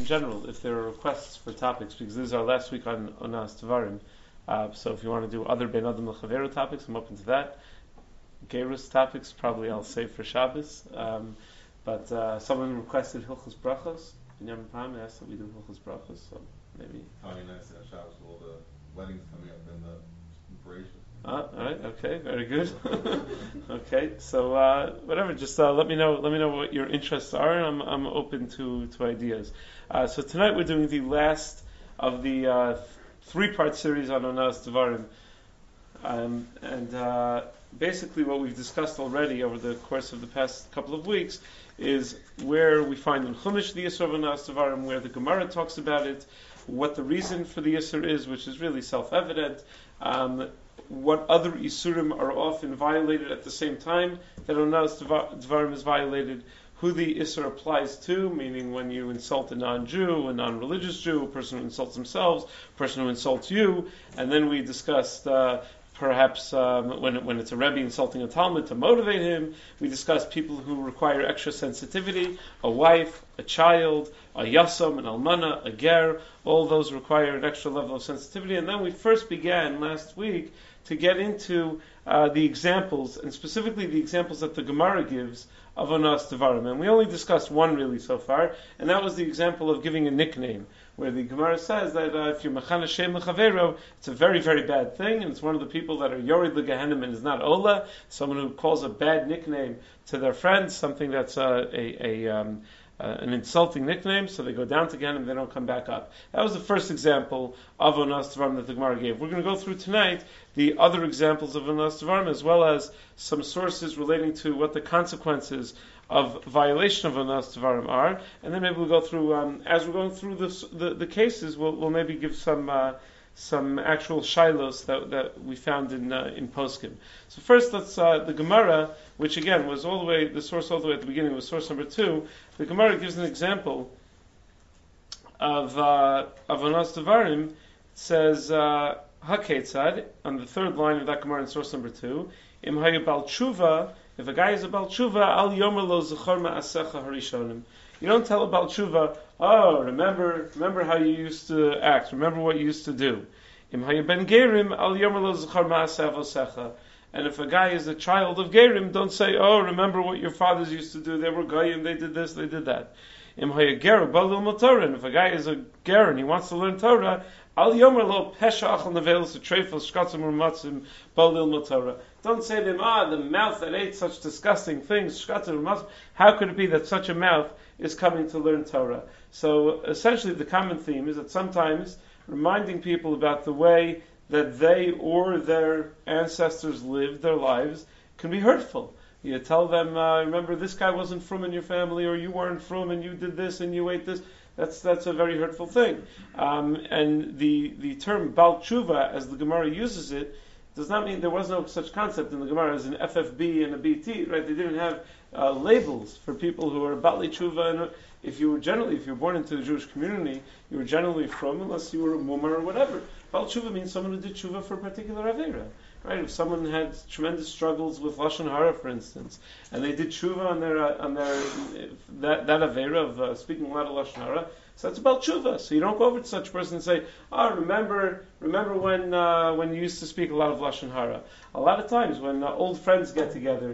general, if there are requests for topics, because this is our last week on Onas Tvarim. So if you want to do other Ben Adam L'Chavero topics, I'm open to that. Gerus topics, probably I'll save for Shabbos. But someone requested Hilchos Brachos. Binyamin Pam asked that we do Hilchos Brachos, so maybe. Probably nice to have Shabbos with all the weddings coming up in the preparation. All right. Okay. Very good. Okay. So whatever. Just let me know. Let me know what your interests are. I'm open to ideas. So tonight we're doing the last of the 3-part series on Onas Devarim, and basically what we've discussed already over the course of the past couple of weeks is where we find in Chumash the Yisur of Onas Devarim, where the Gemara talks about it, what the reason for the Yisur is, which is really self-evident. What other Isurim are often violated at the same time that Onas Devarim is violated, who the Isur applies to, meaning when you insult a non-Jew, a non-religious Jew, a person who insults themselves, a person who insults you, and then we discussed perhaps when it's a Rebbe insulting a Talmud to motivate him. We discussed people who require extra sensitivity, a wife, a child, a Yasam, an Almana, a Ger, all those require an extra level of sensitivity. And then we first began last week to get into the examples, and specifically the examples that the Gemara gives of Onas Devarim. And we only discussed one really so far, and that was the example of giving a nickname, where the Gemara says that if you're Mechana Shem L'Chavero, it's a very, very bad thing, and it's one of the people that are Yorid L'Gehenim and is not Ola, someone who calls a bad nickname to their friends, something that's an insulting nickname, so they go down to Gehenim, they don't come back up. That was the first example of Onas Devarim that the Gemara gave. We're going to go through tonight the other examples of Onas Devarim, as well as some sources relating to what the consequences of violation of Onas Devarim are, and then maybe we'll go through, as we're going through the cases, we'll maybe give some actual shilos that we found in Poskim. So first, let's the Gemara, which again was all the way the source all the way at the beginning was source number 2. The Gemara gives an example of Onas Devarim. It says Haketzad on the 3rd line of that Gemara in source number 2. Im haya bal tshuva. If a guy is a bal tshuva, al yomer lo zechor ma'asecha harishonim. You don't tell a bal tshuva, oh, remember how you used to act. Remember what you used to do. Im haya ben gerim, al yomer lo zechor ma'aseh avosecha. And if a guy is a child of gerim, don't say, oh, remember what your fathers used to do. They were goyim, they did this, they did that. Im haya ger balil motorah. And if a guy is a ger and he wants to learn Torah, al yomer lo pesha achal nevelos treifel shkatzim u'matzim balil motorah. Don't say to him, the mouth that ate such disgusting things, shkatzim u'matzim. How could it be that such a mouth is coming to learn Torah? So essentially the common theme is that sometimes reminding people about the way that they or their ancestors lived their lives can be hurtful. You tell them, remember this guy wasn't from in your family, or you weren't from and you did this and you ate this. That's a very hurtful thing. And the term Bal Tshuva, as the Gemara uses it, does not mean there was no such concept in the Gemara as an FFB and a BT, right? They didn't have labels for people who are Bali Tshuva. And if you were born into the Jewish community, you were generally from, unless you were a Mumar or whatever. Bal Tshuva means someone who did Tshuva for a particular Avera. Right? If someone had tremendous struggles with Lashon Hara, for instance, and they did Tshuva on their that Avera of speaking a lot of Lashon Hara, so that's about tshuva. So you don't go over to such a person and say, remember when you used to speak a lot of Lashon Hara. A lot of times when old friends get together,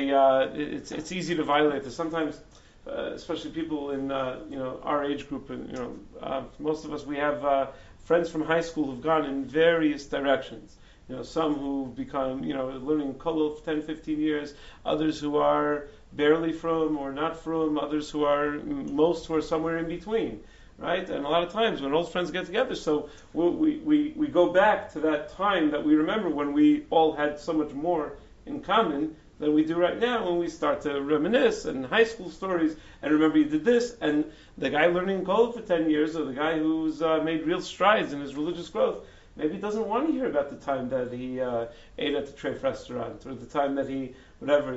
it's easy to violate this. Sometimes, especially people in our age group, and most of us, we have friends from high school who've gone in various directions. Some who become, learning Kolel for 10, 15 years, others who are barely from or not from, others who are somewhere in between, right? And a lot of times when old friends get together, so we go back to that time that we remember when we all had so much more in common than we do right now, when we start to reminisce and high school stories, and remember you did this, and the guy learning Kolel for 10 years, or the guy who's made real strides in his religious growth, maybe he doesn't want to hear about the time that he ate at the Treif restaurant, or the time that he, whatever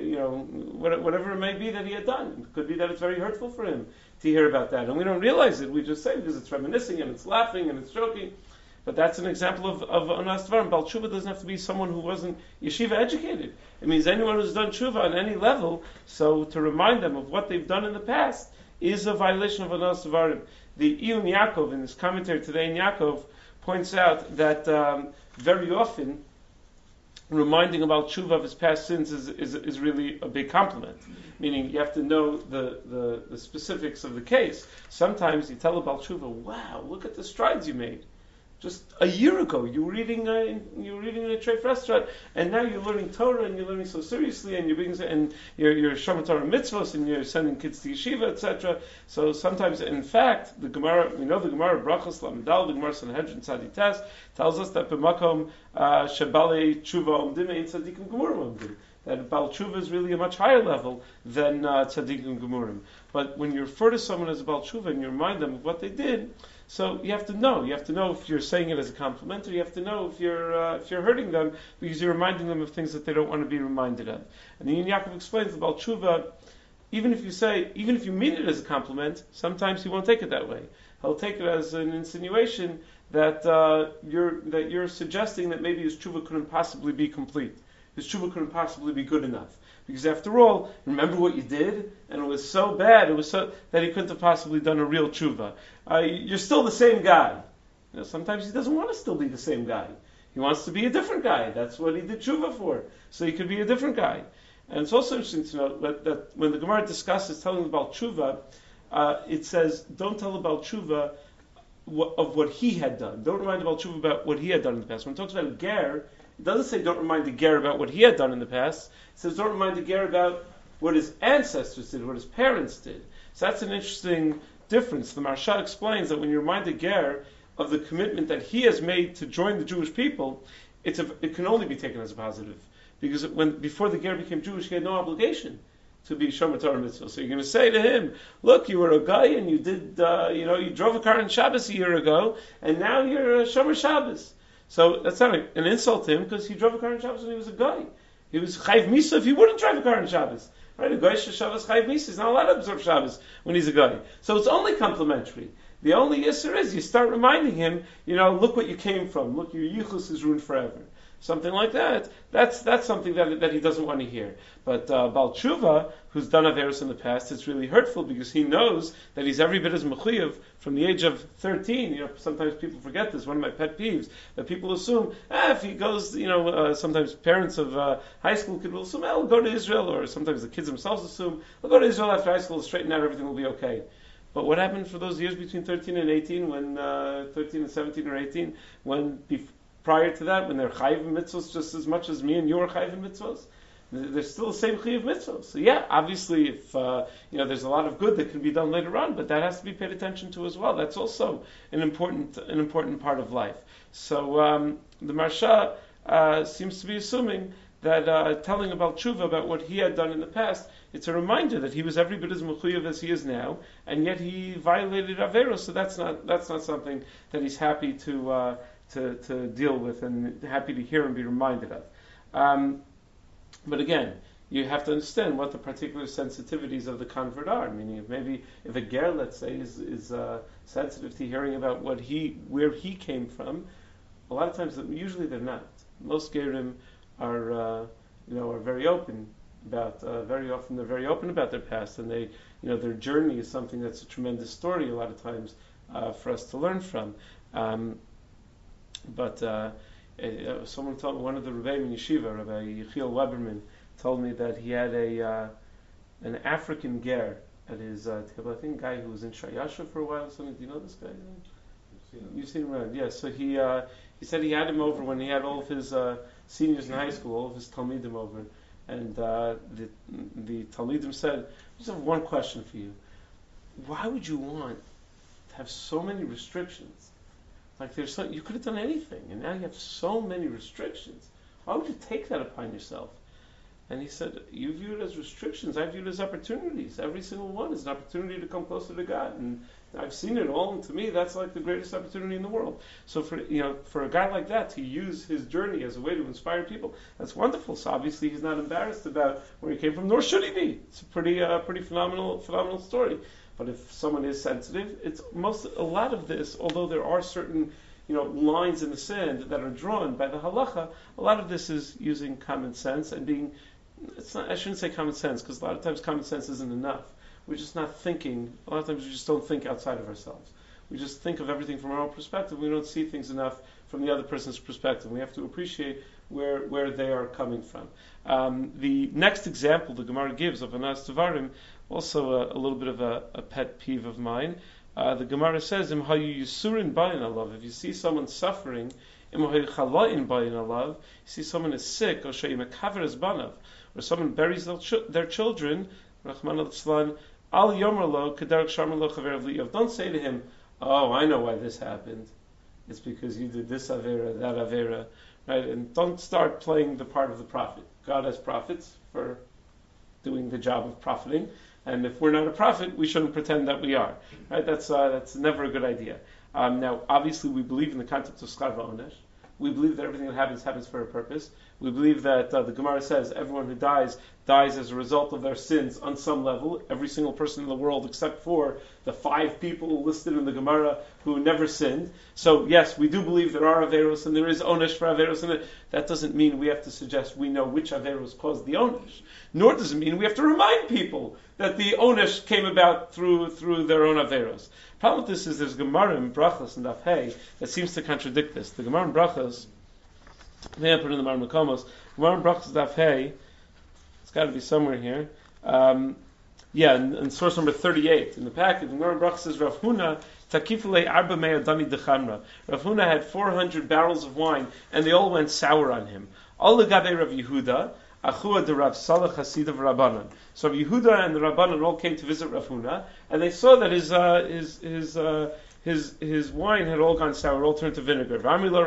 it may be that he had done. It could be that it's very hurtful for him to hear about that. And we don't realize it. We just say because it's reminiscing and it's laughing and it's joking. But that's an example of Onas Devarim. Bal Tshuva doesn't have to be someone who wasn't yeshiva educated. It means anyone who's done Tshuva on any level, so to remind them of what they've done in the past is a violation of Anas Devarim. The Iyun Yaakov, in his commentary today in Yaakov, points out that very often reminding about tshuva of his past sins is really a big compliment. Meaning you have to know the specifics of the case. Sometimes you tell about tshuva, wow, look at the strides you made. Just a year ago, you were eating in a treif restaurant, and now you're learning Torah, and you're learning so seriously, and you're Shomer Torah mitzvos, and you're sending kids to yeshiva, etc. So sometimes, in fact, the Gemara, we know the Gemara Brachos Lamdal, the Gemara Sanhedrin Tzadi Tes, tells us that b'makom shebale tshuva omdim ein tzadikim gemurim omdim. That Baal Tshuva is really a much higher level than tzadikim gemurim. But when you refer to someone as a Baal Tshuva and you remind them of what they did, so you have to know. You have to know if you're saying it as a compliment, or you have to know if you're hurting them because you're reminding them of things that they don't want to be reminded of. And the Iyun Yaakov explains about tshuva. Even if you mean it as a compliment, sometimes he won't take it that way. He'll take it as an insinuation that you're suggesting that maybe his tshuva couldn't possibly be complete. His tshuva couldn't possibly be good enough. Because after all, remember what you did? And it was so bad, that he couldn't have possibly done a real tshuva. You're still the same guy. Sometimes he doesn't want to still be the same guy. He wants to be a different guy. That's what he did tshuva for. So he could be a different guy. And it's also interesting to note that when the Gemara discusses telling about tshuva, it says, don't tell about tshuva of what he had done. Don't remind about tshuva about what he had done in the past. When it talks about ger, it doesn't say don't remind the ger about what he had done in the past. It says don't remind the ger about what his ancestors did, what his parents did. So that's an interesting difference. The Maharsha explains that when you remind the ger of the commitment that he has made to join the Jewish people, it can only be taken as a positive. Because before the ger became Jewish, he had no obligation to be Shomer Torah mitzvah. So you're going to say to him, look, you were a guy and you did, you drove a car on Shabbos a year ago, and now you're a Shomer Shabbos. So that's not an insult to him, because he drove a car on Shabbos when he was a guy. He was Chayv Misa if he wouldn't drive a car on Shabbos. Right? A guy Shabbos Chayv Misa. He's not allowed to observe Shabbos when he's a guy. So it's only complimentary. The only issur is you start reminding him, look what you came from. Look, your yichus is ruined forever. Something like that. That's something that he doesn't want to hear. But Baal Tshuva, who's done averos in the past, it's really hurtful because he knows that he's every bit as mechuyev from the age of 13. Sometimes people forget this. One of my pet peeves that people assume, if he goes, sometimes parents of high school kids will assume, I'll go to Israel, or sometimes the kids themselves assume, I'll go to Israel after high school, straighten out, everything will be okay. But what happened for those years between 13 and 18, when 13 and 17 or 18, prior to that, when they're chayiv mitzvos just as much as me and you are chayiv mitzvos, they're still the same chayiv mitzvos. So yeah, obviously, if there's a lot of good that can be done later on, but that has to be paid attention to as well. That's also an important part of life. So the Maharsha seems to be assuming that telling about tshuva, about what he had done in the past, it's a reminder that he was every bit as mechuyev as he is now, and yet he violated averos. So that's not something that he's happy to deal with and happy to hear and be reminded of. But again, you have to understand what the particular sensitivities of the convert are. Meaning, if a ger, let's say, is sensitive to hearing about where he came from, a lot of times, usually they're not. Most gerim are very open about. Very often, they're very open about their past, and they, their journey is something that's a tremendous story. A lot of times, for us to learn from. But someone told me, one of the Rebbeim in Yeshiva, Rabbi Yechiel Weberman, told me that he had an African ger at his table. I think a guy who was in Shayasha for a while or something. Do you know this guy? You've seen him around, yeah. So he said he had him over when he had all of his seniors in high school, all of his Talmidim over. And the Talmidim said, I just have one question for you. Why would you want to have so many restrictions? Like you could have done anything, and now you have so many restrictions. Why would you take that upon yourself? And he said, you view it as restrictions, I view it as opportunities. Every single one is an opportunity to come closer to God. And I've seen it all, and to me, that's like the greatest opportunity in the world. So for a guy like that to use his journey as a way to inspire people, that's wonderful. So obviously he's not embarrassed about where he came from, nor should he be. It's a pretty phenomenal story. But if someone is sensitive, a lot of this, although there are certain lines in the sand that are drawn by the halacha, a lot of this is using common sense and being. I shouldn't say common sense, because a lot of times common sense isn't enough. we're just not thinking. A lot of times we just don't think outside of ourselves. We just think of everything from our own perspective. We don't see things enough from the other person's perspective. We have to appreciate where they are coming from. The next example the Gemara gives of Anas Tavarim, also a little bit of a pet peeve of mine. The Gemara says, "Im hayu yisurin bayin alav." If you see someone suffering, im hayu chalayin bayin alav, you see someone is sick, or shei mekaver es banav, or someone buries their children, Rahman al-Tzlan, al yomer lo kederek sharman lo chaver v'liyav. Don't say to him, "Oh, I know why this happened. It's because you did this avera, that avera." Right? And don't start playing the part of the prophet. God has prophets for doing the job of profiting, and if we're not a prophet, we shouldn't pretend that we are. Right? That's never a good idea. Now, obviously, we believe in the concept of schar va'onesh. We believe that everything that happens for a purpose. We believe that the Gemara says everyone who dies as a result of their sins on some level. Every single person in the world, except for the 5 people listed in the Gemara who never sinned. So yes, we do believe there are averos and there is onesh for averos, and that doesn't mean we have to suggest we know which averos caused the onesh. Nor does it mean we have to remind people that the onesh came about through their own averos. The problem with this is there's Gemara in Brachos and Daf Hey that seems to contradict this. The Gemara in Brachos, may I put it in the Mar Makomos, Gemara in Brachos Daf Hey, it's got to be somewhere here. In source number 38 in the packet, the Gemara in Brachos says, Rav Huna takifulei arba mea dani dechamra. Rav Huna had 400 barrels of wine, and they all went sour on him. All legabe Rav Yehuda, achua de Rav Salach Hasidav Rabbanan. So Rav Yehuda and the Rabbanan all came to visit Rav Huna, and they saw that his wine had all gone sour, all turned to vinegar.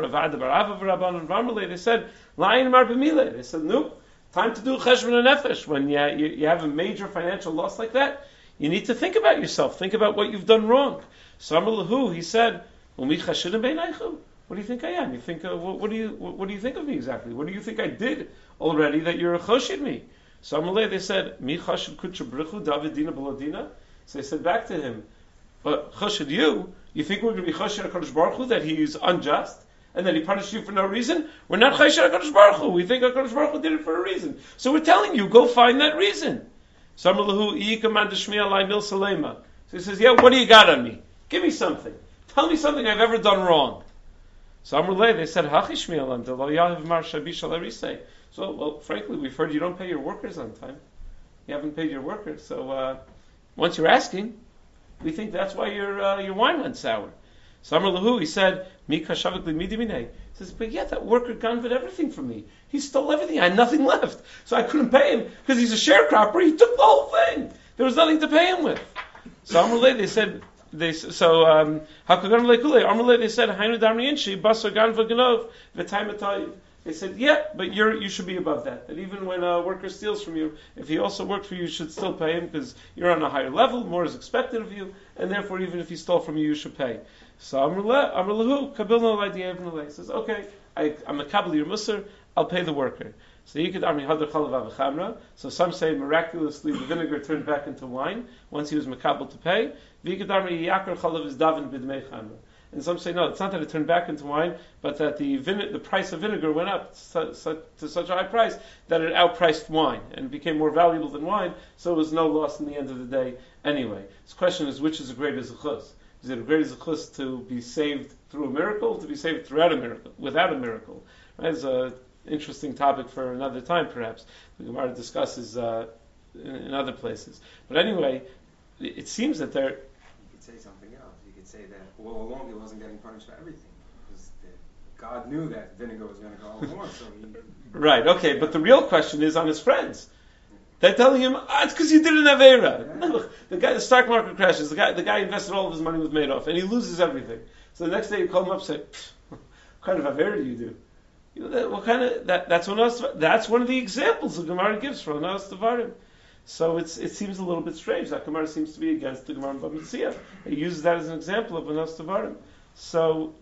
They said, "Lion mar b'mile." They said, "Nope, time to do cheshbon nefesh." When you have a major financial loss like that, you need to think about yourself. Think about what you've done wrong. Samar lahu, he said, "What do you think I am? You think what do you think of me exactly? What do you think I did already that you're a choshid me?" Samar they said, "Mi chashid kutcha brichu Davidina b'ladina." So they said back to him, "But choshid you? You think we're going to be choshid HaKadosh Baruch Hu that he's unjust and that he punished you for no reason? We're not choshid HaKadosh Baruch Hu. We think HaKadosh Baruch Hu did it for a reason. So we're telling you, go find that reason." So he says, "Yeah, what do you got on me? Give me something. Tell me something I've ever done wrong." So they said, "So, well, frankly, we've heard you don't pay your workers on time. You haven't paid your workers. So once you're asking, we think that's why your wine went sour." So he said, He says, "But yeah, that worker ganved everything from me. He stole everything. I had nothing left. So I couldn't pay him because he's a sharecropper. He took the whole thing. There was nothing to pay him with." So they said, they said, they said, "Yeah, but you should be above that. That even when a worker steals from you, if he also worked for you, you should still pay him because you're on a higher level, more is expected of you, and therefore even if he stole from you, you should pay." So Amr says, "Okay, I'm a kabbalah your musar, I'll pay the worker." So So some say miraculously the vinegar turned back into wine once he was makabel to pay. And some say no, it's not that it turned back into wine, but that the price of vinegar went up to such a high price that it outpriced wine and became more valuable than wine, so it was no loss in the end of the day anyway. The question is, which is a greater zechus? Is it a greater zechus to be saved through a miracle, or to be saved without a miracle? Right? It's an interesting topic for another time, perhaps. The Gemara discusses in other places. But anyway, it seems that there... You could say something else. You could say that all along he wasn't getting punished for everything. Because God knew that vinegar was going to go all more, so he... Right, okay, but the real question is on his friends. They're telling him, it's because you did an Aveira. Yeah. No, the stock market crashes, the guy invested all of his money with Madoff, and he loses everything. So the next day you call him up and say, what kind of Aveira do you do? You know, that's one of the examples the Gemara gives for Onas Tavarim. So it seems a little bit strange. That Gemara seems to be against the Gemara in Bava Metzia. It uses that as an example of Onas Tavarim. So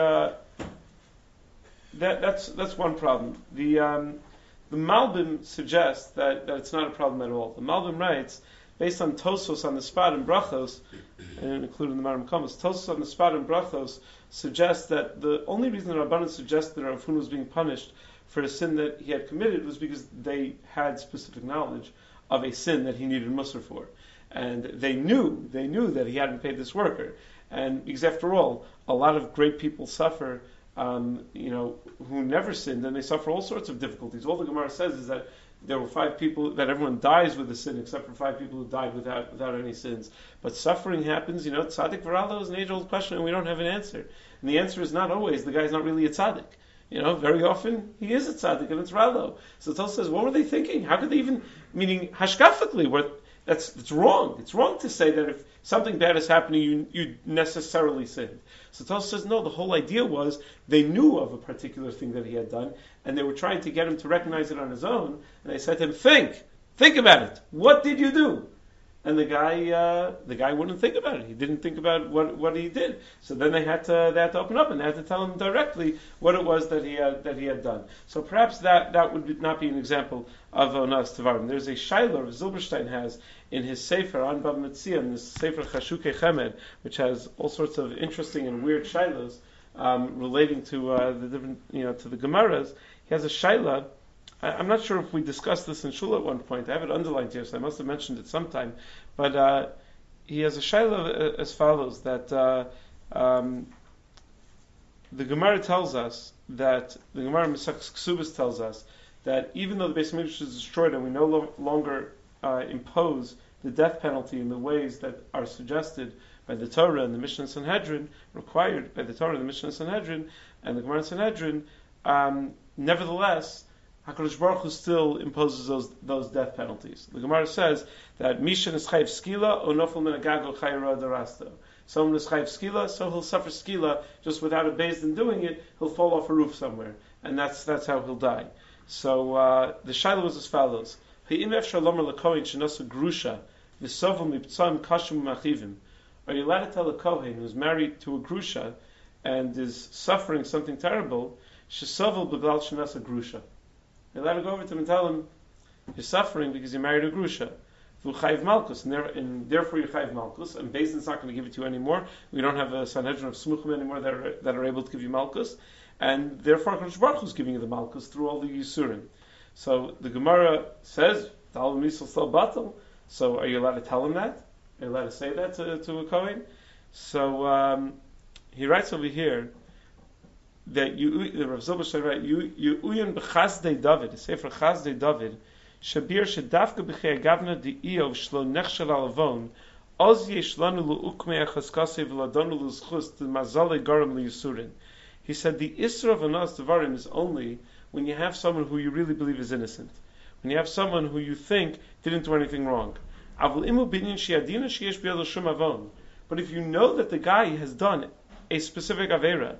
that's one problem. The Malbim suggests that it's not a problem at all. The Malbim writes, based on Tosos on the spot in Brachos, and including the Maram Kamas, Tosos on the spot in Brachos suggests that the only reason the Rabbanan suggested that Rav Huna was being punished for a sin that he had committed was because they had specific knowledge of a sin that he needed musr for. and they knew that he hadn't paid this worker, and because after all, a lot of great people suffer, who never sinned, and they suffer all sorts of difficulties. All the Gemara says is that there were 5 people, that everyone dies with a sin, except for 5 people who died without any sins. But suffering happens, tzaddik v'ralo is an age-old question, and we don't have an answer. And the answer is not always, the guy's not really a tzaddik. Very often, he is a tzaddik, and it's ralo. So Tel says, what were they thinking? How could they even, meaning, hashkafically, that's wrong. It's wrong to say that if something bad is happening, you necessarily sinned. So Tel says, no, the whole idea was they knew of a particular thing that he had done, and they were trying to get him to recognize it on his own, and they said to him, think about it. What did you do? And the guy wouldn't think about it. He didn't think about what he did. So then they had to open up and they had to tell him directly what it was that he had done. So perhaps that would not be an example of onas tavarim. There's a shayla Zilberstein has in his sefer on Bava Metzia, this sefer Chashukei Chemed, which has all sorts of interesting and weird shaylas relating to the different to the Gemaras. He has a shayla. I'm not sure if we discussed this in Shul at one point. I have it underlined here, so I must have mentioned it sometime. But he has a shayla as follows, that the Gemara tells us that, the Gemara Mesach Ksubas tells us, that even though the Beis Hamikdash is destroyed and we no longer impose the death penalty in the ways that are suggested by the Torah and the Mishnah and Sanhedrin, required by the Torah and the Mishnah and Sanhedrin, and the Gemara and Sanhedrin, nevertheless, HaKadosh Baruch Hu still imposes those death penalties. The Gemara says that Mishan is chayiv skila, or nofel min agago chayra darasto. Someone is chayiv skila, so he'll suffer skila just without a beis din doing it. He'll fall off a roof somewhere, and that's how he'll die. So the shaila was as follows: Ha'im efshar lomer lekohen shenasa grusha v'sovel miptzam kashim machivim. Are you allowed to tell a kohen who's married to a grusha and is suffering something terrible, shesovel b'glal shenasa grusha? You're allowed to go over to him and tell him you're suffering because you married a grusha. V'chayiv malchus, and therefore you're chayiv malchus, and Beis Din's not going to give it to you anymore. We don't have a Sanhedrin of Smuchim anymore that are able to give you malchus, and therefore HaKadosh Baruch Hu is giving you the malchus through all the Yisurim. So the Gemara says, Tal misal sel batal. So are you allowed to tell him that? Are you allowed to say that to a Kohen? So he writes over here that the Rav Zilberstein writes, you uyan b'chazdei David, the Sefer Chazdei David, shabir shedafka b'chei agavna di'iyov shlo nechshel alavon, oz yesh lanu lu'ukmei achaskasei v'ladonu l'zchus t'mazalei garam li'yisurin. He said the isra of anas devarim is only when you have someone who you really believe is innocent, when you have someone who you think didn't do anything wrong. Avol imu binyan she'adina sheyesh b'yado shum avon. But if you know that the guy has done a specific avera,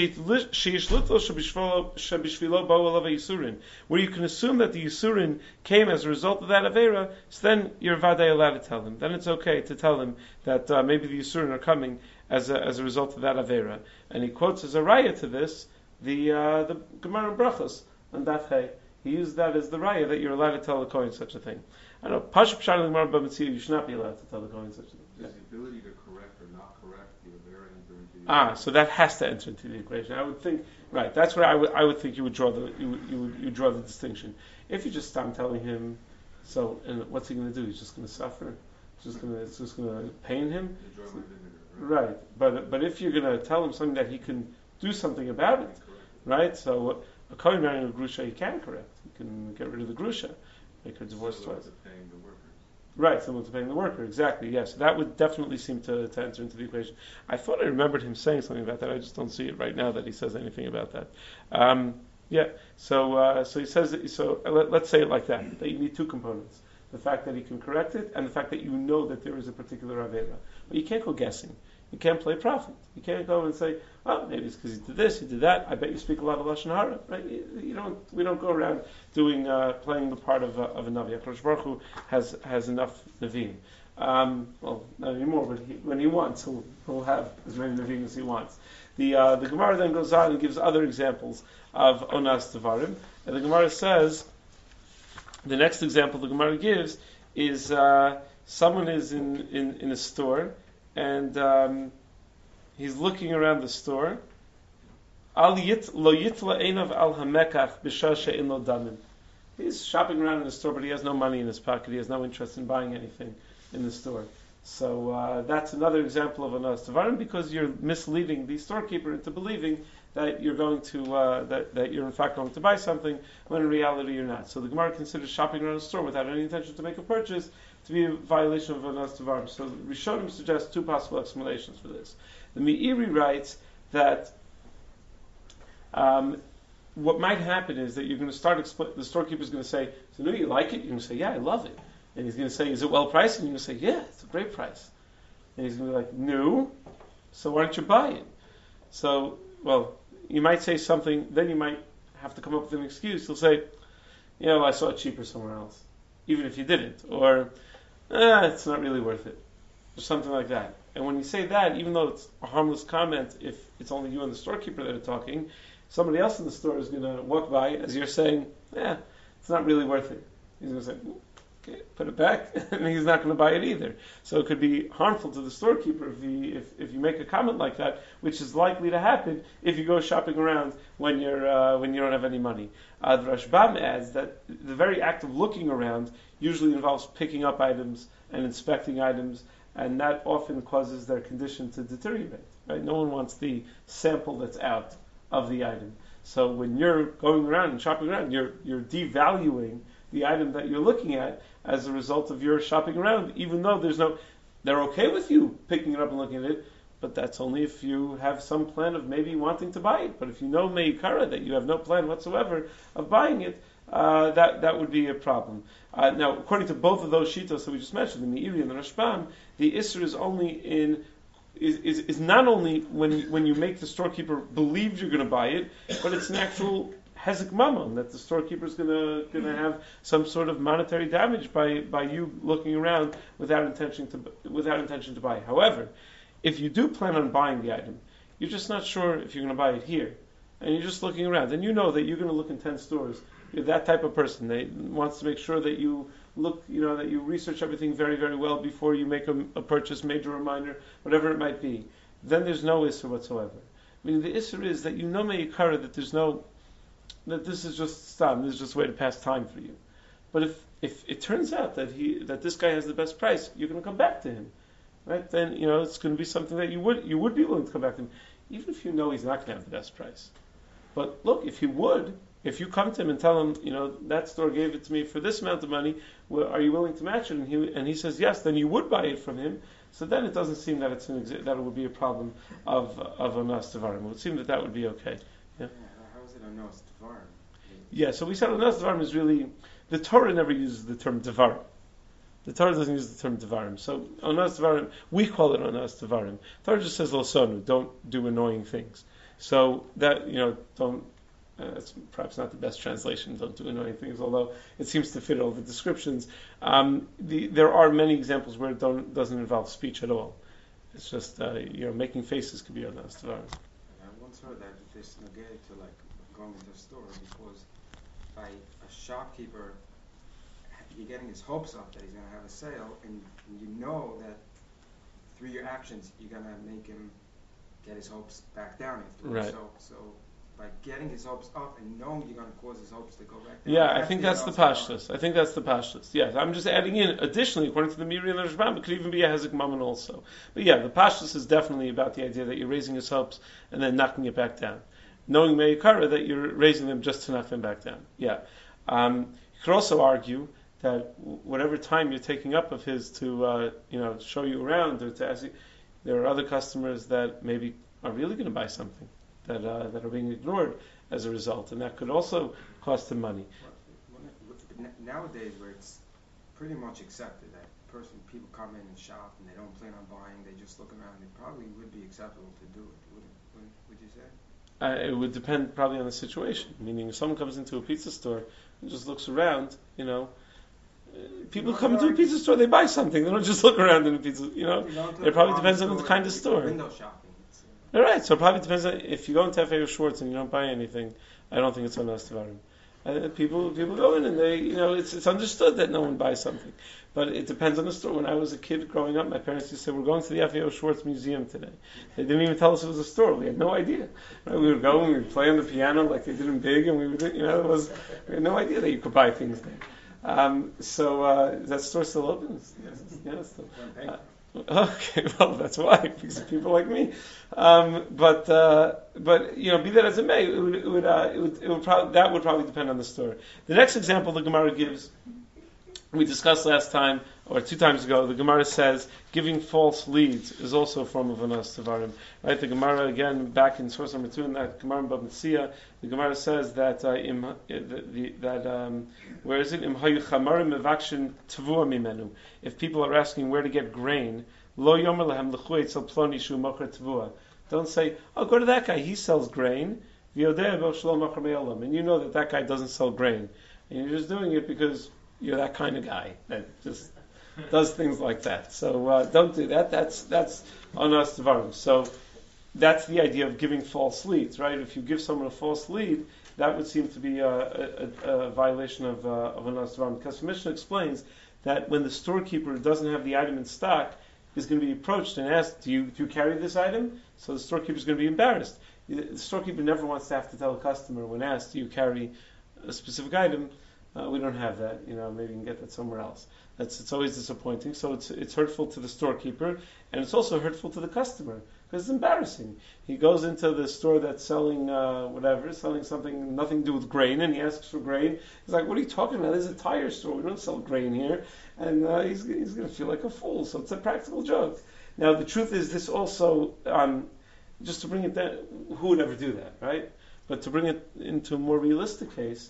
where you can assume that the Yisurin came as a result of that avera, so then you're vaday allowed to tell him. Then it's okay to tell him that maybe the Yisurin are coming as a result of that avera. And he quotes as a raya to this the Gemara Brachos on Daf Hey. He used that as the raya that you're allowed to tell the Kohen such a thing. I know Pashup Pshat Gemara Bava Metzia, you should not be allowed to tell the Kohen such a thing. Is the ability to correct or not correct the avera enter into the so that has to enter into the equation. I would think, right? That's where I would think you would draw you draw the distinction. If you just stop telling him, and what's he going to do? He's just going to suffer. It's just going to pain him. Enjoy my vinegar, Right. But if you're going to tell him something that he can do something about it, right? So a Kohen marrying a grusha, he can correct. He can get rid of the grusha, make her divorce twice. Paying the workers. Right, someone's paying the worker, exactly, yes. That would definitely seem to enter into the equation. I thought I remembered him saying something about that, I just don't see it right now that he says anything about that. So he says, let's say it like that you need 2 components. The fact that he can correct it, and the fact that you know that there is a particular avera. But you can't go guessing. You can't play prophet. You can't go and say, oh, maybe it's because he did this, he did that. I bet you speak a lot of lashon hara, right? We don't go around doing playing the part of a navi. HaKadosh Baruch Hu has enough neviim. Well, not anymore, but when he wants, he'll have as many neviim as he wants. The Gemara then goes on and gives other examples of onas devarim, and the Gemara says the next example the Gemara gives is someone is in a store. And he's looking around the store. He's shopping around in the store, but he has no money in his pocket. He has no interest in buying anything. in the store. So that's another example of anas tavarim, because you're misleading the storekeeper into believing that you're going to that you're in fact going to buy something when in reality you're not. So the Gemara considers shopping around a store without any intention to make a purchase to be a violation of anas tavarim. So Rishonim suggests two possible explanations for this. The Meiri writes that what might happen is that you're going to start the storekeeper is going to say, "So, no, you like it?" You're going to say, "Yeah, I love it." And he's going to say, "Is it well priced?" And you're going to say, "Yeah, it's a great price." And he's going to be like, "No, so why don't you buy it?" So, well, you might say something, then you might have to come up with an excuse. He'll say, I saw it cheaper somewhere else, even if you didn't. Or, it's not really worth it. Or something like that. And when you say that, even though it's a harmless comment, if it's only you and the storekeeper that are talking, somebody else in the store is going to walk by as you're saying, it's not really worth it. He's going to say, okay, put it back, and he's not going to buy it either. So it could be harmful to the storekeeper if you make a comment like that, which is likely to happen if you go shopping around when you don't have any money. The Rashbam adds that the very act of looking around usually involves picking up items and inspecting items, and that often causes their condition to deteriorate. Right? No one wants the sample that's out of the item. So when you're going around and shopping around, you're devaluing the item that you're looking at as a result of your shopping around, even though they're okay with you picking it up and looking at it, but that's only if you have some plan of maybe wanting to buy it. But if you know meikara, that you have no plan whatsoever of buying it, that would be a problem. Now, according to both of those shitos that we just mentioned, the Meiri and the Rashbam, the Isser is only is not only when you make the storekeeper believe you're going to buy it, but it's an actual hezek mammon, that the storekeeper is going to have some sort of monetary damage by you looking around without intention to buy. However, if you do plan on buying the item, you're just not sure if you're going to buy it here, and you're just looking around, and you know that you're going to look in 10 stores. You're that type of person that wants to make sure that you look, that you research everything very, very well before you make a purchase, major or minor, whatever it might be. Then there's no Isser whatsoever. Meaning the Isser is that you know me'ikara, that this is just stam, this is just a way to pass time for you. But if it turns out that this guy has the best price, you're going to come back to him, right? Then it's going to be something that you would be willing to come back to him, even if you know he's not going to have the best price. But look, if you come to him and tell him, that store gave it to me for this amount of money, are you willing to match it? And he says yes, then you would buy it from him. So then it doesn't seem that that it would be a problem of anas tavarim. It would seem that would be okay. Yeah. How is it anas tavarim? Yeah, so we said anas tavarim is really, the Torah never uses the term tavarim. The Torah doesn't use the term tavarim. So anas tavarim, we call it anas tavarim. The Torah just says losonu, don't do annoying things. So that, don't. That's perhaps not the best translation, don't do annoying things, although it seems to fit all the descriptions. There are many examples where it doesn't involve speech at all. It's just, making faces could be anas tavarim. I once heard that this negated to going into a store, because by a shopkeeper, you're getting his hopes up that he's going to have a sale, and you know that through your actions, you're going to make him get his hopes back down afterwards. Right. So by getting his hopes up and knowing you're going to cause his hopes to go back down. Yeah, I think that's the pashtus. Yes, I'm just adding in, additionally, according to the Meiri and the Rashbam, it could even be a hezek mammon also. But yeah, the pashtus is definitely about the idea that you're raising his hopes and then knocking it back down. Knowing me'ikara, that you're raising them just to knock them back down. Yeah. You could also argue that whatever time you're taking up of his to, show you around or to ask you, there are other customers that maybe are really going to buy something that are being ignored as a result, and that could also cost him money. Nowadays, where it's pretty much accepted that people come in and shop and they don't plan on buying, they just look around, it probably would be acceptable to do it, would you say? It would depend probably on the situation. Meaning, if someone comes into a pizza store and just looks around, people come into a pizza store, they buy something. They don't just look around in a pizza. It probably depends on the kind of store. Window shopping. All right, so it probably depends on if you go into FAO Schwartz and you don't buy anything. I don't think it's anas tavarim. People go in and they, it's understood that no one buys something, but it depends on the store. When I was a kid growing up, my parents used to say, "We're going to the FAO Schwartz Museum today." They didn't even tell us it was a store. We had no idea. Right? We would go and we'd play on the piano like they did in Big, and we had no idea that you could buy things there. Is that store still open? Yes. Yes. Still. One paying. Okay, well, that's why, because of people like me. But be that as it may, it would probably depend on the store. The next example the Gemara gives, we discussed last time, or 2 times ago, the Gemara says giving false leads is also a form of anas tavarim. Right? The Gemara, again, back in source number 2 in that Gemara in Bava Metzia, the Gemara says that where is it? Im hayu chamarim mevakshin tvua mimenu. If people are asking where to get grain, lo yomer lahem l'chu etzel ploni shu mocher tvua. Don't say, oh, go to that guy, he sells grain. V'yodeh bo shelo mocher me'olam. And you know that guy doesn't sell grain. And you're just doing it because you're that kind of guy that just does things like that. So don't do that. That's anas tavarim. So that's the idea of giving false leads, right? If you give someone a false lead, that would seem to be a violation of anas tavarim. Because Mishnah explains that when the storekeeper doesn't have the item in stock, is going to be approached and asked, do you carry this item? So the storekeeper is going to be embarrassed. The storekeeper never wants to have to tell a customer when asked, do you carry a specific item? We don't have that. Maybe you can get that somewhere else. It's always disappointing. So it's hurtful to the storekeeper, and it's also hurtful to the customer because it's embarrassing. He goes into the store that's selling selling something nothing to do with grain, and he asks for grain. He's like, "What are you talking about? This is a tire store. We don't sell grain here." And he's going to feel like a fool. So it's a practical joke. Now the truth is, this also just to bring it down, who would ever do that, right? But to bring it into a more realistic case.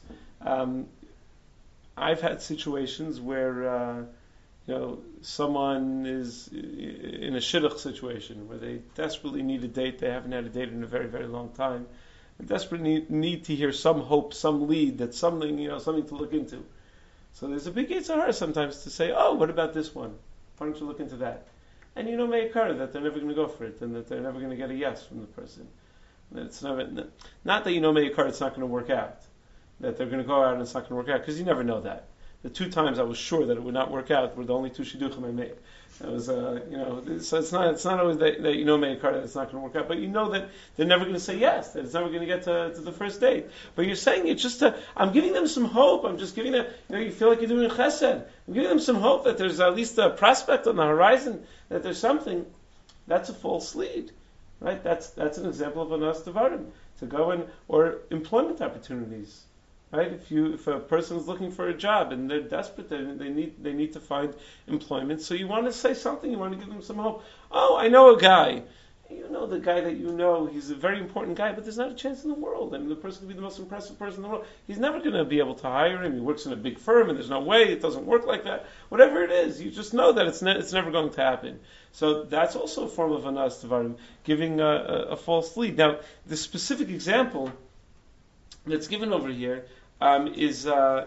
I've had situations where someone is in a shidduch situation where they desperately need a date. They haven't had a date in a very, very long time. They desperately need to hear some hope, some lead, that's something to look into. So there's a big yitzhar sometimes to say, oh, what about this one? Why don't you look into that? And may occur that they're never going to go for it and that they're never going to get a yes from the person. It's not that may occur it's not going to work out. That they're going to go out and it's not going to work out, because you never know that. The 2 times I was sure that it would not work out were the only 2 shidduchim I made. It was, so it's not always that may occur that it's not going to work out, but that they're never going to say yes, that it's never going to get to the first date. But you're saying it just I'm giving them some hope. I'm just giving them, you feel like you're doing a chesed. I'm giving them some hope that there's at least a prospect on the horizon, that there's something. That's a false lead, right? That's an example of anas tavarim, to go in, or employment opportunities. Right? If a person is looking for a job and they're desperate, they need to find employment. So you want to say something. You want to give them some hope. Oh, I know a guy. The guy that he's a very important guy, but there's not a chance in the world. The person could be the most impressive person in the world. He's never going to be able to hire him. He works in a big firm, and there's no way it doesn't work like that. Whatever it is, you just know that it's never going to happen. So that's also a form of anas tavarim, giving a false lead. Now, the specific example that's given over here is the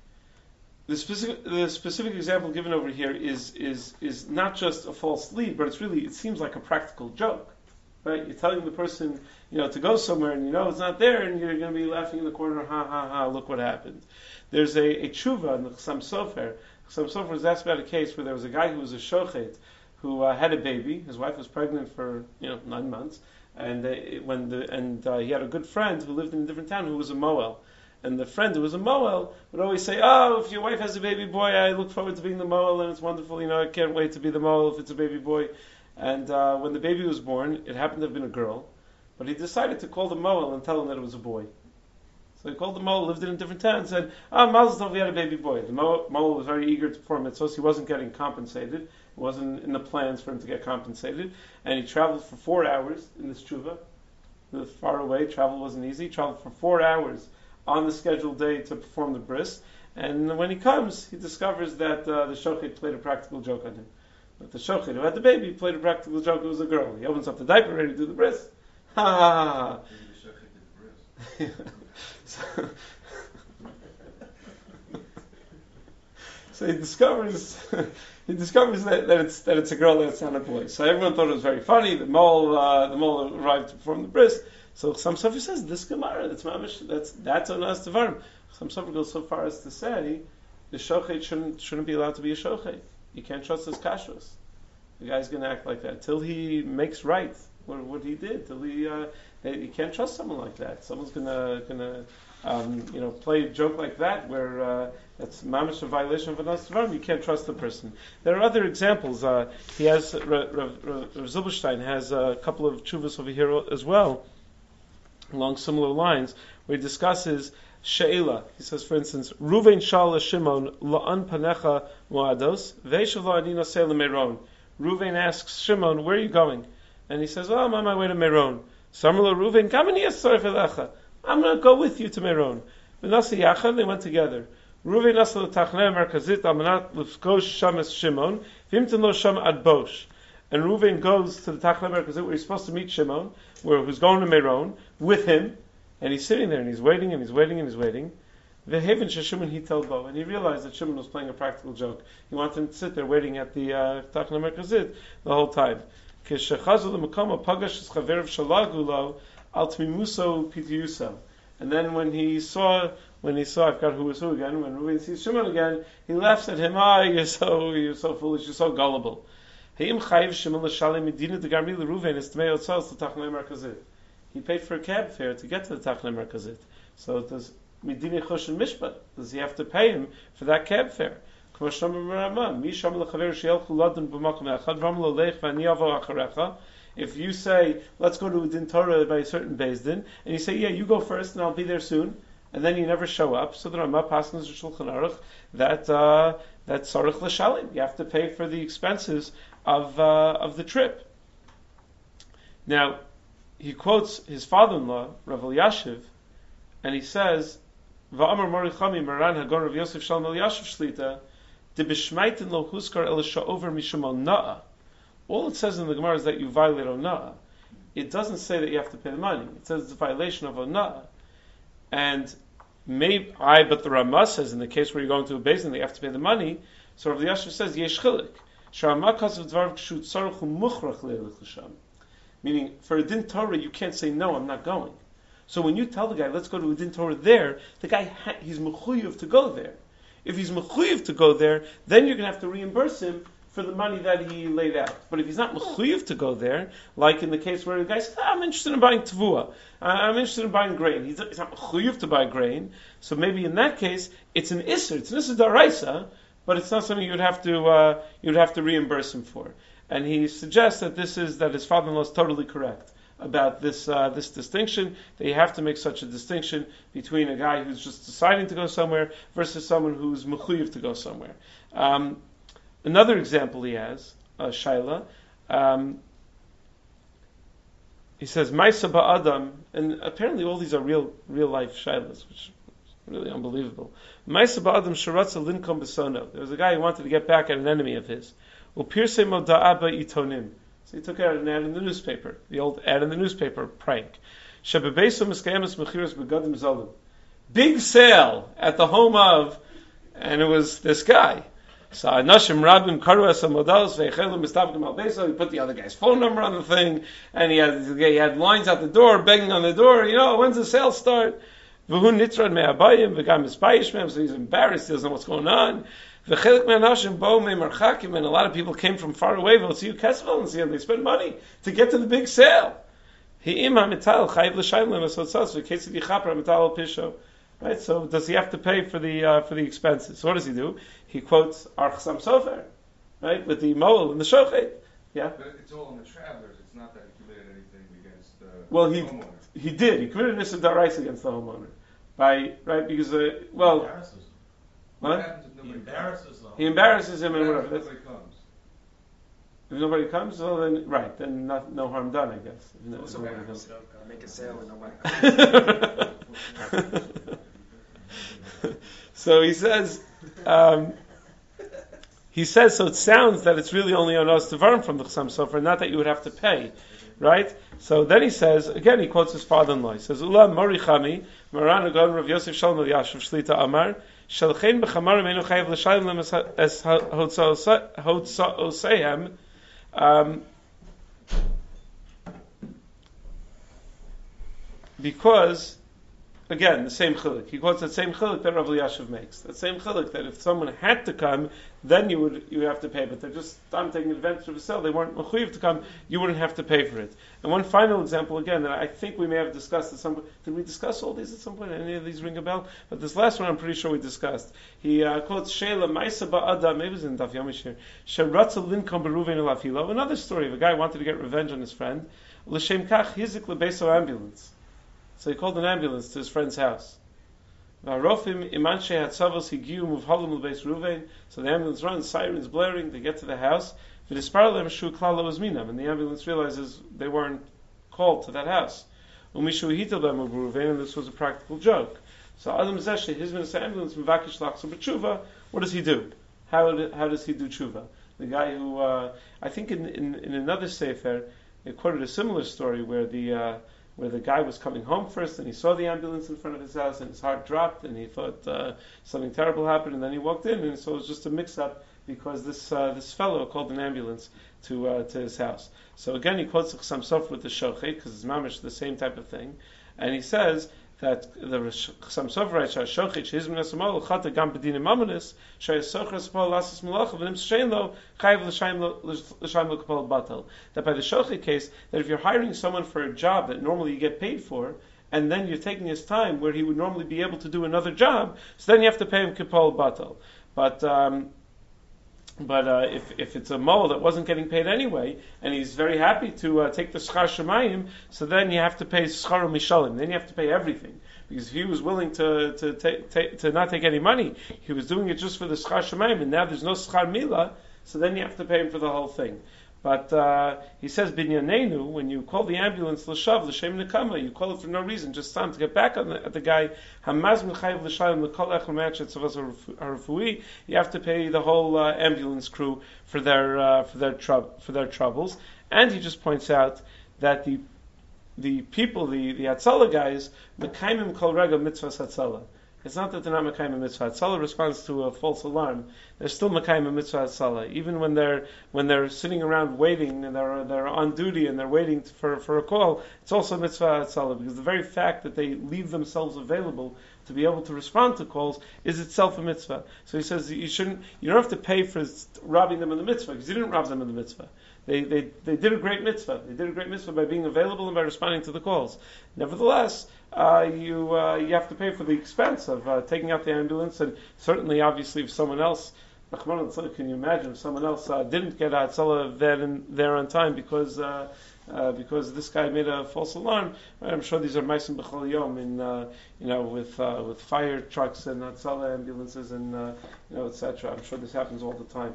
specific example given over here is not just a false lead, but it seems like a practical joke, right? You're telling the person, to go somewhere, and it's not there, and you're going to be laughing in the corner, ha ha ha, look what happened. There's a tshuva in the Chassam Sofer. Chassam Sofer was asked about a case where there was a guy who was a shochet who had a baby. His wife was pregnant for 9 months, and he had a good friend who lived in a different town who was a moel. And the friend who was a moel would always say, oh, if your wife has a baby boy, I look forward to being the moel, and it's wonderful, I can't wait to be the moel if it's a baby boy. And when the baby was born, it happened to have been a girl, but he decided to call the moel and tell him that it was a boy. So he called the moel, lived in a different town, and said, Mazel tov, we had a baby boy. The moel was very eager to perform it, so he wasn't getting compensated. It wasn't in the plans for him to get compensated. And he traveled for 4 hours in this tshuva. He was far away, travel wasn't easy. He traveled for 4 hours on the scheduled day to perform the bris, and when he comes, he discovers that the shochet played a practical joke on him. But the shochet who had the baby played a practical joke. It was a girl. He opens up the diaper, ready to do the bris. Ha ha ha! So he discovers that it's a girl, that it's not a boy. So everyone thought it was very funny. The mole arrived to perform the bris. So Chassam Sofer says this Gemara, that's anas tavarim. Chassam Sofer goes so far as to say the shochet shouldn't be allowed to be a shochet. You can't trust his kashrus. The guy's going to act like that till he makes right what he did. You can't trust someone like that. Someone's gonna play a joke like that where that's mamish a violation of anas tvarim. You can't trust the person. There are other examples. He has Rav Zilberstein has a couple of tshuvas over here as well, along similar lines, where he discusses she'ela. He says, for instance, Ruvain shal Shimon la'an panecha moados ve'eshav la'ani nosei leMeiron. Ruvain asks Shimon, "Where are you going?" And he says, "Oh, I'm on my way to Meron." Samar Ruvain, "Gamani yasaref elecha." I'm going to go with you to Meron. V'nasa yachad, they went together. Ruvain nasa l'tachnei merkazit almanat l'fkosh shames Shimon v'imtin lo sham ad bosh. And Ruvain goes to the Tachnei merkazit where he's supposed to meet Shimon, who's going to Meron with him, and he's sitting there and he's waiting and he's waiting and he's waiting. V'heven sheshimon hitel bo, and he realized that Shimon was playing a practical joke. He wanted him to sit there waiting at the Tachnei merkazit the whole time. Kishechazu l'makom pagash chaver shalagu lo al tmimuso pitiuso. And then when he saw, I forgot who was who again. When Reuven sees Shimon again, he laughs at him. You're so foolish. You're so gullible. Heim chayiv Shimon l'shalem medina degarmi l'Reuven is tmei otzos l'tachnei merkazit. He paid for a cab fare to get to the Tachnei merkazit. So does medina choshen mishpat? Does he have to pay him for that cab fare? If you say, let's go to a din Torah by a certain Beis Din, and you say, yeah, you go first and I'll be there soon, and then you never show up, so the Ramah passes the Shulchan Aruch that Sarich L'Shalim. You have to pay for the expenses of the trip. Now, he quotes his father-in-law, Rav Elyashiv, and he says, Va'amar Morichami Maran Hagon Rav Yosef Shalom Elyashiv Shlita, all it says in the Gemara is that you violate ona'ah. It doesn't say that you have to pay the money. It says it's a violation of ona'ah. And but the Ramah says in the case where you're going to a Beis Din that you have to pay the money. So Rav Elyashiv says yesh chilik. Meaning for a din Torah you can't say no, I'm not going. So when you tell the guy let's go to a din Torah there, the guy he's mechuyev to go there. If he's mechuyev to go there, then you're going to have to reimburse him for the money that he laid out. But if he's not mechuyev to go there, like in the case where the guy says, I'm interested in buying tevua, I'm interested in buying grain. He's not mechuyev to buy grain, so maybe in that case it's an isser daraisa, but it's not something you'd have to reimburse him for. And he suggests that that his father-in-law is totally correct about this distinction, that you have to make such a distinction between a guy who's just deciding to go somewhere versus someone who's mechuyev to go somewhere. Another example he has, Shaila, he says, Maisa ba'adam, and apparently all these are real life Shailas, which is really unbelievable. Maisa ba'adam sharatza linkom besono. There was a guy who wanted to get back at an enemy of his. Upirse moda'ah ba'itonim. So he took out an ad in the newspaper, the old ad in the newspaper prank. Big sale at the home of, and it was this guy. So he put the other guy's phone number on the thing, and he had lines out the door, begging on the door, when's the sale start? So he's embarrassed, he doesn't know what's going on. And a lot of people came from far away, they'll see you Kesvel and see him. They spend money to get to the big sale. Right? So does he have to pay for the expenses? So what does he do? He quotes Archsam Sofer, right, with the Moel and the Shochet. Yeah. But it's all on the travelers. It's not that he committed anything against the homeowner. He did. He committed Nisa Darais against the homeowner, because What happens if nobody comes? He embarrasses him and What whatever. happens if nobody comes? If nobody comes, well then no harm done, I guess. Also, make a sale and nobody comes. So he says, so it sounds that it's really only on us to varm from the Chassam Sofer, not that you would have to pay, right? So then he says, again, he quotes his father-in-law. He says, Ula Morichami, Maran Agon Rav Yosef Shalom Elyashiv Shlita Amar, Shalchein B'chamar Meinu Chayev L'Shayim Lem Es Hotzaosehem, because again, the same chiluk. He quotes that same chiluk that Rav Elyashiv makes. That same chiluk that if someone had to come, then you would have to pay. But they're just taking advantage of a sale. They weren't mechuyev to come. You wouldn't have to pay for it. And one final example, again, that I think we may have discussed at some point. Did we discuss all these at some point? Any of these ring a bell? But this last one, I'm pretty sure we discussed. He quotes Sheila Maisa Ba'ada. Maybe it was in Daf Yomishir. Sheratza Linkam Beruvein Elafilo. Another story of a guy who wanted to get revenge on his friend. L'shem kach hizik lebeso ambulance. So he called an ambulance to his friend's house. So the ambulance runs, sirens blaring, they get to the house. And the ambulance realizes they weren't called to that house. And this was a practical joke. So Adam Zeshe, his minister ambulance, what does he do? How does he do tshuva? The guy who, I think in another sefer, it quoted a similar story where the guy was coming home first and he saw the ambulance in front of his house and his heart dropped and he thought something terrible happened, and then he walked in and so it was just a mix-up because this fellow called an ambulance to his house. So again he quotes Chassam Sofer with the shochet because it's mamish the same type of thing, and he says that the Chassam Sofer writes shochet shehizmin asamal chata gam b'dinim amanis sheyasocher asapol lasas malacha v'nim shein lo chayiv l'shaim l'kapol batel. That by the shochet case, that if you're hiring someone for a job that normally you get paid for, and then you're taking his time where he would normally be able to do another job, so then you have to pay him kapol batel. But if it's a mole that wasn't getting paid anyway, and he's very happy to take the schar shemayim, so then you have to pay schar mishalim. Then you have to pay everything, because if he was willing to not take any money, he was doing it just for the schar shemayim, and now there's no schar mila, so then you have to pay him for the whole thing. But he says binyanenu, when you call the ambulance l'shav l'shem nekama, you call it for no reason, just time to get back at the guy. Hamaz mechayev l'shayim l'kol echel me'achet tzavas harufui. You have to pay the whole ambulance crew for their troubles. And he just points out that the people, the Hatzalah guys, mekaimim kol rega mitzvahs Hatzalah. It's not that they're not Mekayim Mitzvah Hatzalah responds to a false alarm. They're still Mekayim Mitzvah Hatzalah. Even when they're sitting around waiting and they're on duty and they're waiting for a call, it's also Mitzvah Hatzalah, because the very fact that they leave themselves available to be able to respond to calls is itself a mitzvah. So he says you don't have to pay for robbing them in the mitzvah, because you didn't rob them in the mitzvah. They did a great mitzvah. They did a great mitzvah by being available and by responding to the calls. Nevertheless, you have to pay for the expense of taking out the ambulance, and certainly, obviously, if someone else, can you imagine if someone else didn't get Hatzalah there on time because this guy made a false alarm? Right? I'm sure these are ma'asim b'chol yom with fire trucks and Hatzalah ambulances and etc. I'm sure this happens all the time.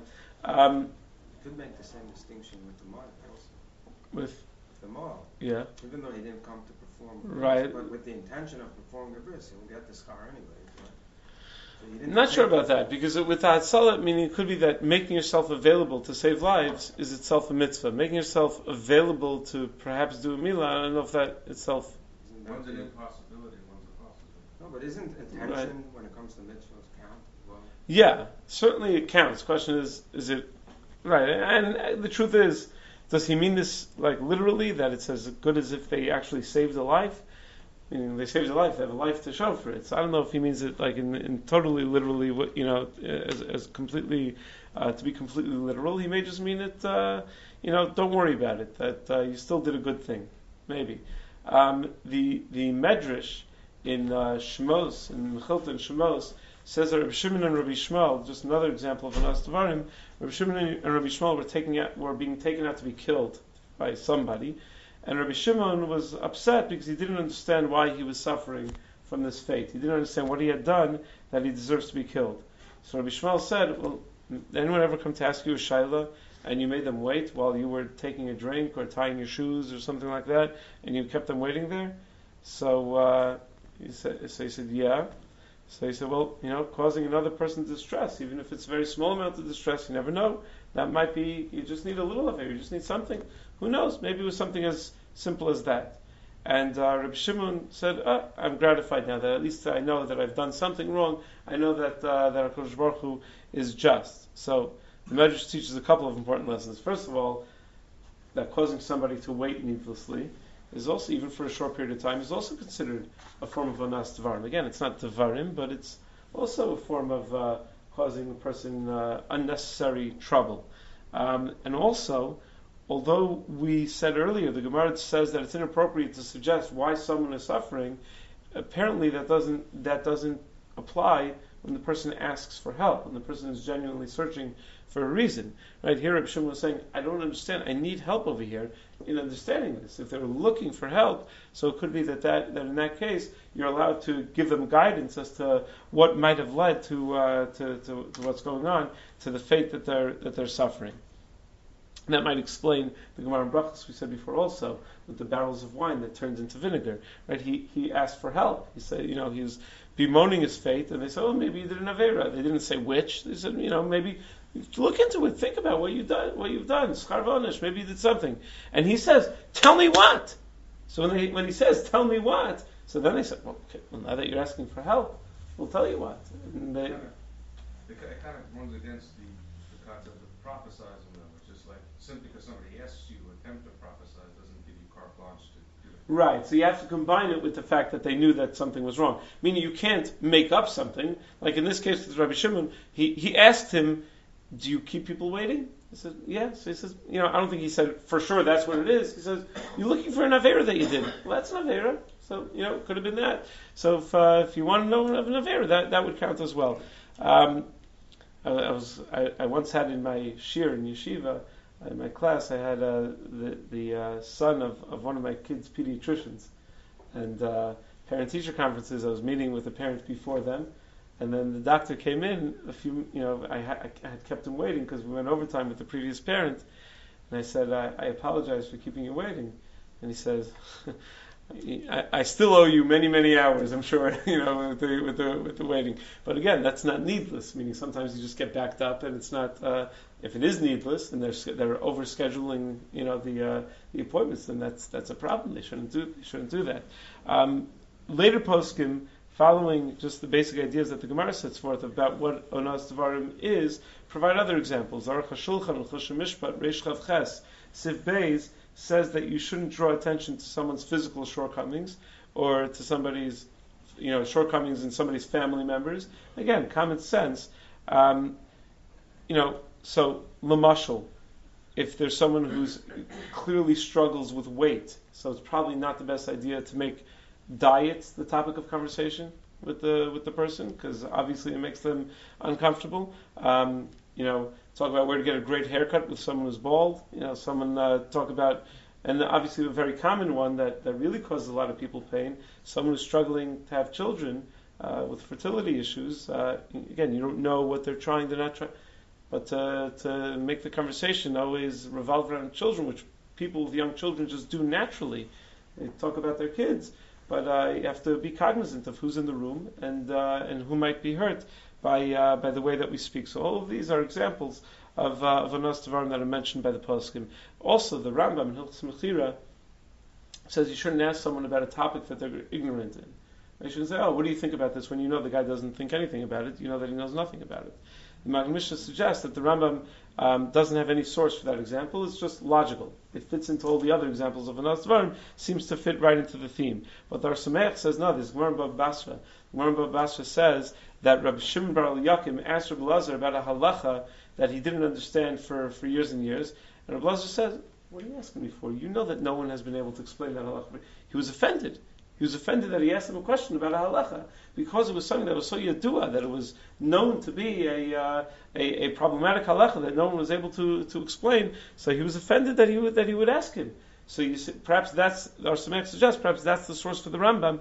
You could make the same distinction with the Malek also. With the Malek. Yeah. Even though he didn't come to perform a bris, right, but with the intention of performing a bris, he'll get the schar anyway. Right? So I'm not sure about that, because with the Hatzalah, meaning it could be that making yourself available to save lives is itself a mitzvah. Making yourself available to perhaps do a milah, I don't know if that itself. One's an impossibility, one's a possibility. No, but isn't intention when it comes to mitzvahs count? Well, yeah, certainly it counts. Question is it right? And the truth is, does he mean this like literally, that it's as good as if they actually saved a life? Meaning they saved a life, they have a life to show for it. So I don't know if he means it like in totally literally, as completely to be completely literal. He may just mean it, don't worry about it. That you still did a good thing, maybe. The Medrash in Shmos, in Mechilta Shmos, says that Rabbi Shimon and Rabbi Shmuel, just another example of Anas Devarim, Rabbi Shimon and Rabbi Shmuel were being taken out to be killed by somebody, and Rabbi Shimon was upset because he didn't understand why he was suffering from this fate. He didn't understand what he had done that he deserves to be killed. So Rabbi Shmuel said, well, did anyone ever come to ask you a shaila, and you made them wait while you were taking a drink or tying your shoes or something like that, and you kept them waiting there? So he said, yeah. So he said, well, causing another person distress, even if it's a very small amount of distress, you never know. That might be, you just need a little of it, you just need something. Who knows? Maybe it was something as simple as that. And Rabbi Shimon said, I'm gratified now that at least I know that I've done something wrong. I know that HaKadosh Baruch Hu is just. So the Medrash teaches a couple of important lessons. First of all, that causing somebody to wait needlessly is also, even for a short period of time, is also considered a form of onas dvarim. Again, it's not dvarim, but it's also a form of causing a person unnecessary trouble. And also, although we said earlier, the Gemara says that it's inappropriate to suggest why someone is suffering, apparently that doesn't apply when the person asks for help, when the person is genuinely searching for a reason. Right here, Reb Shimon was saying, I don't understand, I need help over here in understanding this. If they're looking for help, so it could be that in that case, you're allowed to give them guidance as to what might have led to what's going on, to the fate that they're suffering. And that might explain the Gemara in Brachos we said before also, with the barrels of wine that turns into vinegar. Right? He asked for help. He said, he was bemoaning his fate, and they said, maybe you did an Aveira. They didn't say which. They said, maybe look into it. Think about what you've done. Schar v'onesh. Maybe you did something. And he says, tell me what. So when he says, tell me what, so then they said, well, now that you're asking for help, we'll tell you what. And it kind of runs against the concept of prophesizing them. It's just like, simply because somebody asks you to attempt to prophesize doesn't give you carte blanche to do it. Right, so you have to combine it with the fact that they knew that something was wrong. Meaning you can't make up something. Like in this case with Rabbi Shimon, he asked him, do you keep people waiting? He said, yes. So he says, I don't think he said, for sure that's what it is. He says, you're looking for an Aveira that you did. Well, that's an Aveira. So, it could have been that. So if you want to know of an Aveira, that would count as well. I once had in my shir in yeshiva, in my class, I had the son of one of my kids' pediatricians, and parent-teacher conferences. I was meeting with the parents before them, and then the doctor came in. I had kept him waiting because we went overtime with the previous parent, and I said, I apologize for keeping you waiting, and he says, I still owe you many, many hours, I'm sure, with the waiting. But again, that's not needless, meaning sometimes you just get backed up, and it's not, if it is needless, and they're overscheduling, the appointments, then that's a problem. They shouldn't do that. Later poskim, following just the basic ideas that the Gemara sets forth about what onas devarim is, provide other examples. Aruch HaShulchan and Choshen Mishpat, Reish Chav Ches, Siv Beis, says that you shouldn't draw attention to someone's physical shortcomings or to somebody's, shortcomings in somebody's family members. Again, common sense. So lamashal, if there's someone who's clearly struggles with weight, so it's probably not the best idea to make diets the topic of conversation with the person, because obviously it makes them uncomfortable. Talk about where to get a great haircut with someone who's bald. Talk about, and obviously a very common one that really causes a lot of people pain, someone who's struggling to have children with fertility issues. Again, you don't know what they're trying, they're not trying, but to make the conversation always revolve around children, which people with young children just do naturally. They talk about their kids, but you have to be cognizant of who's in the room and who might be hurt by the way that we speak. So all of these are examples of onas devarim that are mentioned by the poskim. Also, the Rambam in Hilchos Mechira says you shouldn't ask someone about a topic that they're ignorant in. You shouldn't say, what do you think about this, when you know the guy doesn't think anything about it, you know that he knows nothing about it. The Magen Mishnah suggests that the Rambam doesn't have any source for that example. It's just logical. It fits into all the other examples of onas devarim, seems to fit right into the theme. But the Ar Sameach says, no, this Gemara Bava Basra. Gemara Bava Basra says that Rabbi Shimon bar Eliyakim asked Rabbi Lazar about a halacha that he didn't understand for years and years. And Rabbi Lazar says, what are you asking me for? You know that no one has been able to explain that halacha. He was offended. He was offended that he asked him a question about a halacha, because it was something that was so yadua, that it was known to be a problematic halacha that no one was able to explain. So he was offended that he would ask him. So you see, perhaps that's, our Sameach suggests, perhaps that's the source for the Rambam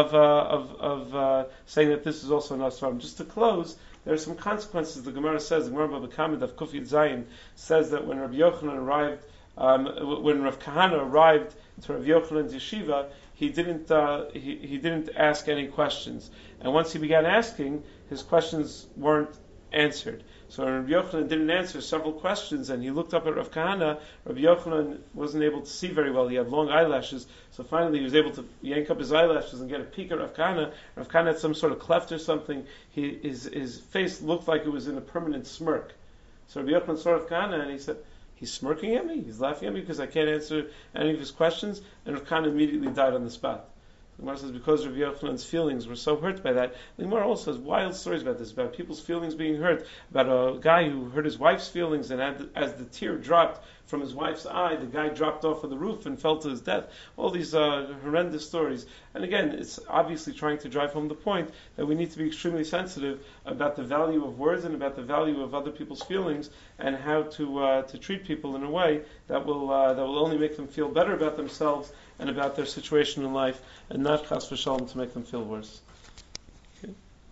of saying that this is also an asram. Just to close, there are some consequences. The Gemara says, the Gemara Bava Kamid of Kuf Yud Zayin says that when Rabbi Yochanan arrived, when Rav Kahana arrived to Rav Yochanan's yeshiva, he didn't ask any questions, and once he began asking, his questions weren't answered. So Rabbi Yochanan didn't answer several questions, and he looked up at Rav Kahana. Rabbi Yochanan wasn't able to see very well. He had long eyelashes, so finally he was able to yank up his eyelashes and get a peek at Rav Kahana. Rav Kahana had some sort of cleft or something. His face looked like it was in a permanent smirk. So Rabbi Yochanan saw Rav Kahana, and he he's smirking at me, he's laughing at me because I can't answer any of his questions, and Rav Kana immediately died on the spot. The Gemara says because Rav Yochanan's feelings were so hurt by that. The Gemara also has wild stories about this, about people's feelings being hurt, about a guy who hurt his wife's feelings, and as the tear dropped from his wife's eye, the guy dropped off of the roof and fell to his death. All these horrendous stories. And again, it's obviously trying to drive home the point that we need to be extremely sensitive about the value of words and about the value of other people's feelings, and how to treat people in a way that will only make them feel better about themselves and about their situation in life, and not chas v'shalom to make them feel worse. Okay.